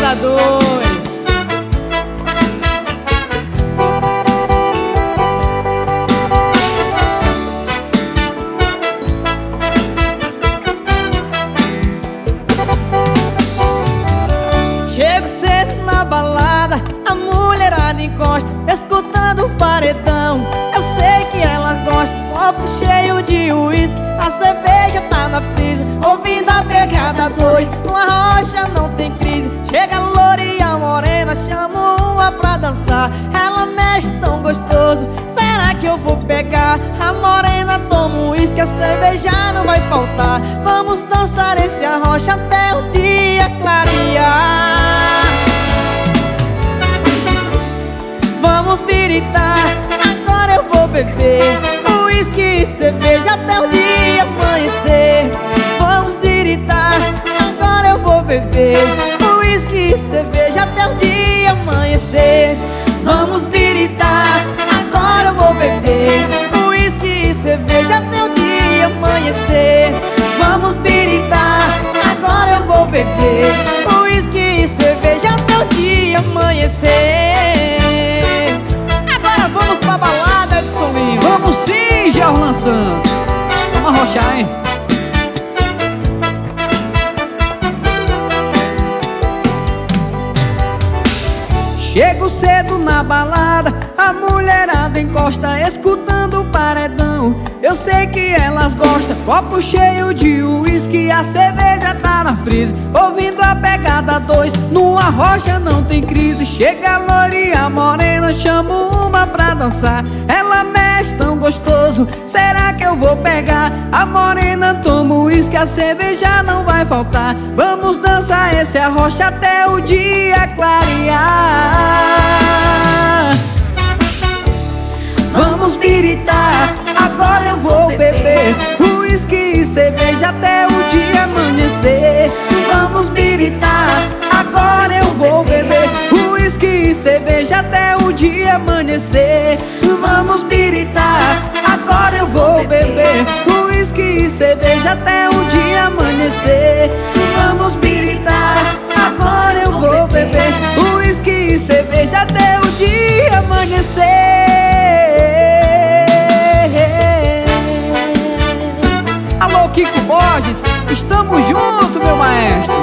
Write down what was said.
pegada 2. Chego cedo na balada, a mulherada encosta, escutando o paredão. Eu sei que ela gosta, copo cheio de uísque, a cerveja tá na freezer, ouvindo a pegada 2. Numa rocha não tem crise, chega a loura e a morena, chamo uma pra dançar. Ela mexe tão gostoso, será que eu vou pegar? A morena toma um uísque, a cerveja não vai faltar. Vamos dançar esse arrocha até o dia clarear. Vamos biritar, agora eu vou beber uísque e cerveja até o dia amanhecer. Vamos biritar, agora eu vou beber uísque e cerveja até o dia amanhecer. Vamos biritar, agora eu vou beber uísque e cerveja até o dia amanhecer. Vamos biritar, agora eu vou beber uísque e cerveja até o dia amanhecer. Agora vamos pra balada, Edson Lima. Vamos sim, Jorlan Santos. Vamos arrochar, hein? Chego cedo na balada, a mulherada encosta, escutando o paredão. Eu sei que elas gostam, copo cheio de uísque, a cerveja tá na freezer, ouvindo a pegada 2. Numa rocha não tem crise, chega a loira e a morena, chamo uma pra dançar. Ela mexe tão gostoso, será que eu vou pegar? A morena toma uísque, a cerveja não vai faltar. Vamos dançar esse arrocha até o dia clarear. Vamos biritar, agora eu vou beber uísque e cerveja até o dia amanhecer. Vamos biritar, agora eu vou beber uísque e cerveja até o dia amanhecer. Vamos biritar, agora eu vou beber uísque e cerveja até o dia amanhecer. Vamos biritar, agora eu vou beber uísque e cerveja até o dia amanhecer. Alô, Kiko Borges, estamos juntos, meu maestro.